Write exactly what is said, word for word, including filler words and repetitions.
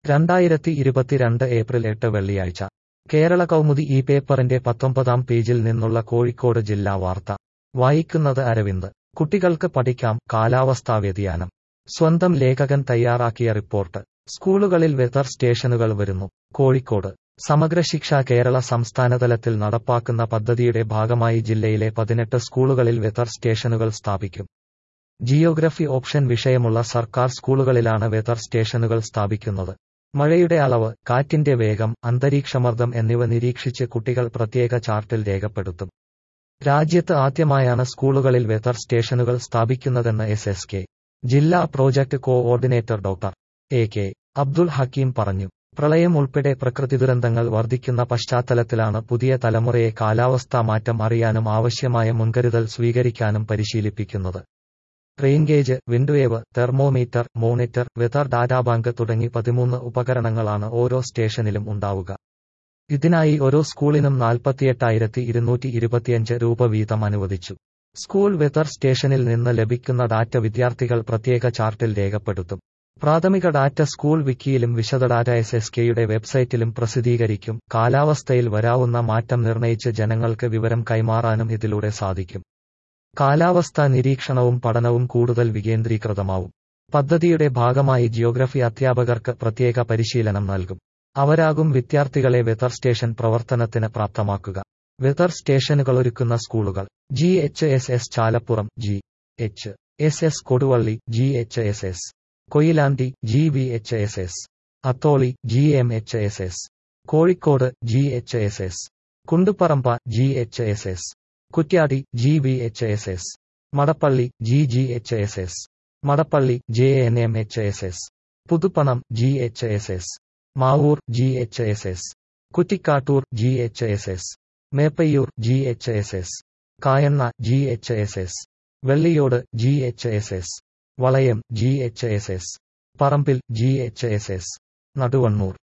രണ്ടായിരത്തി ഇരുപത്തിരണ്ട് ഏപ്രിൽ എട്ട് വെള്ളിയാഴ്ച കേരള കൗമുദി ഈ പേപ്പറിന്റെ പത്തൊമ്പതാം പേജിൽ നിന്നുള്ള കോഴിക്കോട് ജില്ലാ വാർത്ത വായിക്കുന്നത് അരവിന്ദ്. കുട്ടികൾക്ക് പഠിക്കാം കാലാവസ്ഥാ വ്യതിയാനം. സ്വന്തം ലേഖകൻ തയ്യാറാക്കിയ റിപ്പോർട്ട്. സ്കൂളുകളിൽ വെതർ സ്റ്റേഷനുകൾ വരുന്നു. കോഴിക്കോട് സമഗ്ര ശിക്ഷ കേരള സംസ്ഥാനതലത്തിൽ നടപ്പാക്കുന്ന പദ്ധതിയുടെ ഭാഗമായി ജില്ലയിലെ പതിനെട്ട് സ്കൂളുകളിൽ വെതർ സ്റ്റേഷനുകൾ സ്ഥാപിക്കും. ജിയോഗ്രഫി ഓപ്ഷൻ വിഷയമുള്ള സർക്കാർ സ്കൂളുകളിലാണ് വെതർ സ്റ്റേഷനുകൾ സ്ഥാപിക്കുന്നത്. മഴയുടെ അളവ്, കാറ്റിന്റെ വേഗം, അന്തരീക്ഷമർദ്ദം എന്നിവ നിരീക്ഷിച്ച് കുട്ടികൾ പ്രത്യേക ചാർട്ടിൽ രേഖപ്പെടുത്തും. രാജ്യത്ത് ആദ്യമായാണ് സ്കൂളുകളിൽ വെതർ സ്റ്റേഷനുകൾ സ്ഥാപിക്കുന്നതെന്ന് എസ് എസ് കെ ജില്ലാ project coordinator doctor A K Abdul Hakeem പറഞ്ഞു. പ്രളയം ഉൾപ്പെടെ പ്രകൃതിദുരന്തങ്ങൾ വർദ്ധിക്കുന്ന പശ്ചാത്തലത്തിലാണ് പുതിയ തലമുറയെ കാലാവസ്ഥാ മാറ്റം അറിയാനും ആവശ്യമായ മുൻകരുതൽ സ്വീകരിക്കാനും പരിശീലിപ്പിക്കുന്നത്. Rain gauge, wind wave, thermometer, monitor, weather data bank തുടങ്ങി പതിമൂന്ന് ഉപകരണങ്ങളാണ് ഓരോ സ്റ്റേഷനിലും ഉണ്ടാവുക. ഇതിനായി ഓരോ സ്കൂളിനും നാൽപ്പത്തിയെട്ടായിരത്തി ഇരുന്നൂറ്റി ഇരുപത്തിയഞ്ച് രൂപ വീതം അനുവദിച്ചു. സ്കൂൾ വെതർ സ്റ്റേഷനിൽ നിന്ന് ലഭിക്കുന്ന ഡാറ്റ വിദ്യാർത്ഥികൾ പ്രത്യേക ചാർട്ടിൽ രേഖപ്പെടുത്തും. പ്രാഥമിക ഡാറ്റ സ്കൂൾ വിക്കിയിലും വിശദ ഡാറ്റ എസ് എസ് കെയുടെ വെബ്സൈറ്റിലും പ്രസിദ്ധീകരിക്കും. കാലാവസ്ഥയിൽ വരാവുന്ന മാറ്റം നിർണയിച്ച് ജനങ്ങൾക്ക് വിവരം കൈമാറാനും ഇതിലൂടെ സാധിക്കും. കാലാവസ്ഥാ നിരീക്ഷണവും പഠനവും കൂടുതൽ വികേന്ദ്രീകൃതമാവും. പദ്ധതിയുടെ ഭാഗമായി ജിയോഗ്രഫി അധ്യാപകർക്ക് പ്രത്യേക പരിശീലനം നൽകും. അവരാകും വിദ്യാർത്ഥികളെ വെതർ സ്റ്റേഷൻ പ്രവർത്തനത്തിന് പ്രാപ്തമാക്കുക. വെതർ സ്റ്റേഷനുകളൊരുക്കുന്ന സ്കൂളുകൾ: G H S S Chalappuram, G H S S Koduvally, G H S S Koyilandy, G V H S S Atholi, G M H S S Kozhikode, G H S S Kunduparamba, G H S S Kuttiady, G V H S S Madappally, G G H S S Madappally, J N M H S S Puthuppanam, G H S S Mavoor, G H S S Kuttikkattoor, G H S S Meppayur, G H S S Kayanna, G H S S Velliyode, G H S S Valayam, G H S S Parambil, G H S S Naduvannur.